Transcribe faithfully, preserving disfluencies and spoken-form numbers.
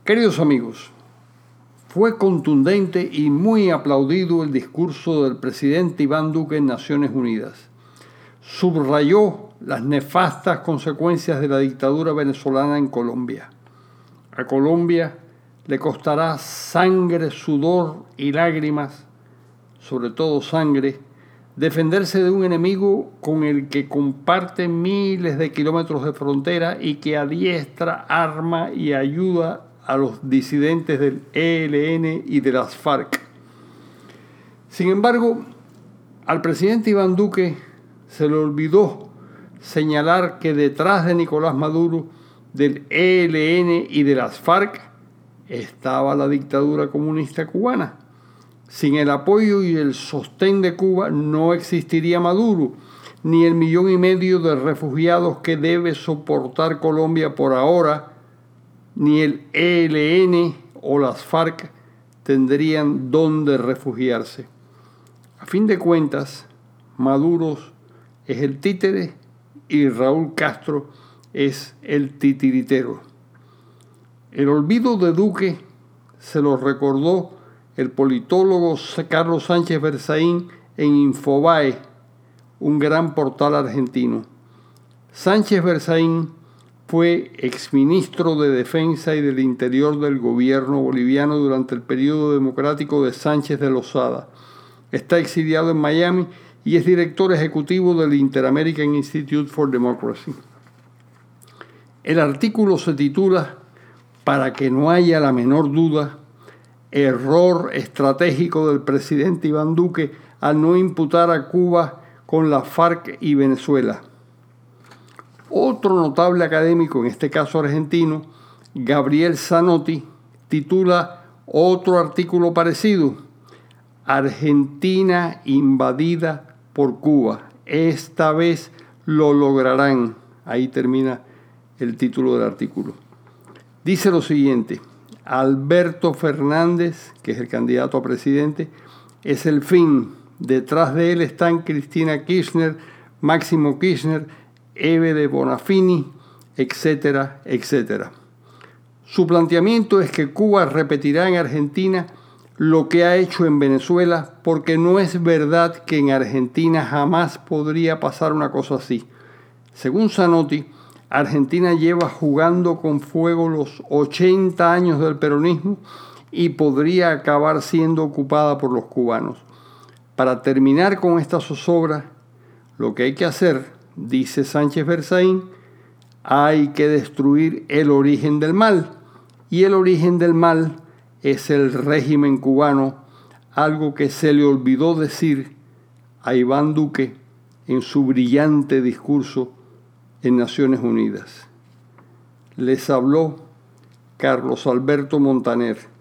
Queridos amigos, fue contundente y muy aplaudido el discurso del presidente Iván Duque en Naciones Unidas. Subrayó las nefastas consecuencias de la dictadura venezolana en Colombia. A Colombia le costará sangre, sudor y lágrimas, sobre todo sangre, defenderse de un enemigo con el que comparte miles de kilómetros de frontera y que adiestra, arma y ayuda a los disidentes del E L N y de las FARC. Sin embargo, al presidente Iván Duque se le olvidó señalar que detrás de Nicolás Maduro, del E L N y de las FARC, estaba la dictadura comunista cubana. Sin el apoyo y el sostén de Cuba no existiría Maduro, ni el millón y medio de refugiados que debe soportar Colombia por ahora, ni el E L N o las FARC tendrían dónde refugiarse. A fin de cuentas, Maduro es el títere y Raúl Castro es el titiritero. El olvido de Duque se lo recordó el politólogo Carlos Sánchez Berzaín en Infobae, un gran portal argentino. Sánchez Berzaín fue exministro de Defensa y del Interior del gobierno boliviano durante el periodo democrático de Sánchez de Lozada. Está exiliado en Miami y es director ejecutivo del Inter-American Institute for Democracy. El artículo se titula "Para que no haya la menor duda, error estratégico del presidente Iván Duque al no imputar a Cuba con la FARC y Venezuela". Otro notable académico, en este caso argentino, Gabriel Zanotti, titula otro artículo parecido: "Argentina invadida por Cuba. Esta vez lo lograrán". Ahí termina el título del artículo. Dice lo siguiente: Alberto Fernández, que es el candidato a presidente, es el fin. Detrás de él están Cristina Kirchner, Máximo Kirchner, Eve de Bonafini, etcétera, etcétera. Su planteamiento es que Cuba repetirá en Argentina lo que ha hecho en Venezuela, porque no es verdad que en Argentina jamás podría pasar una cosa así. Según Zanotti, Argentina lleva jugando con fuego los ochenta años del peronismo y podría acabar siendo ocupada por los cubanos. Para terminar con esta zozobra, lo que hay que hacer, dice Sánchez Berzaín, hay que destruir el origen del mal. Y el origen del mal es el régimen cubano, algo que se le olvidó decir a Iván Duque en su brillante discurso en Naciones Unidas. Les habló Carlos Alberto Montaner.